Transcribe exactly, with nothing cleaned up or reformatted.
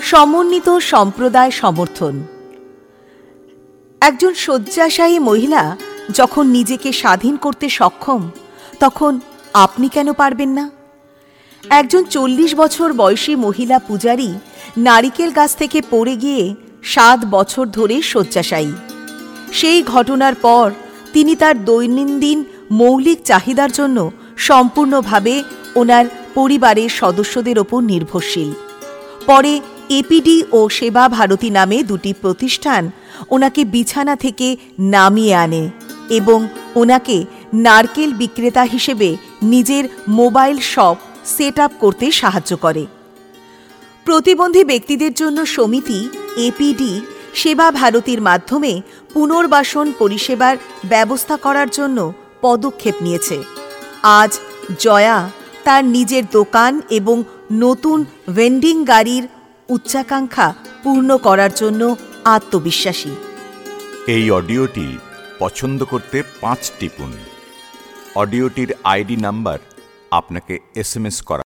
সমন্বিত সম্প্রদায় সমর্থন। একজন শয্যাশায়ী মহিলা যখন নিজেকে স্বাধীন করতে সক্ষম, তখন আপনি কেন পারবেন না? একজন চল্লিশ বছর বয়সী মহিলা পূজারী নারিকেল গাছ থেকে পড়ে গিয়ে সাত বছর ধরে শয্যাশায়ী। সেই ঘটনার পর তিনি তার দৈনন্দিন মৌলিক চাহিদার জন্য সম্পূর্ণভাবে ওনার পরিবারের সদস্যদের ওপর নির্ভরশীল। পরে এপিডি ও সেবা ভারতী নামে দুটি প্রতিষ্ঠান ওনাকে বিছানা থেকে নামিয়ে আনে এবং ওনাকে নারকেল বিক্রেতা হিসেবে নিজের মোবাইল শপ সেট আপ করতে সাহায্য করে। প্রতিবন্ধী ব্যক্তিদের জন্য সমিতি এপিডি সেবা ভারতীর মাধ্যমে পুনর্বাসন পরিষেবার ব্যবস্থা করার জন্য পদক্ষেপ নিয়েছে। আজ জয়া তার নিজের দোকান এবং নতুন ভেন্ডিং গাড়ির উচ্চাকাঙ্ক্ষা পূর্ণ করার জন্য আত্মবিশ্বাসী। এই অডিওটি পছন্দ করতে পাঁচ টিপুন। অডিওটির আইডি নাম্বার আপনাকে এস এম এস করা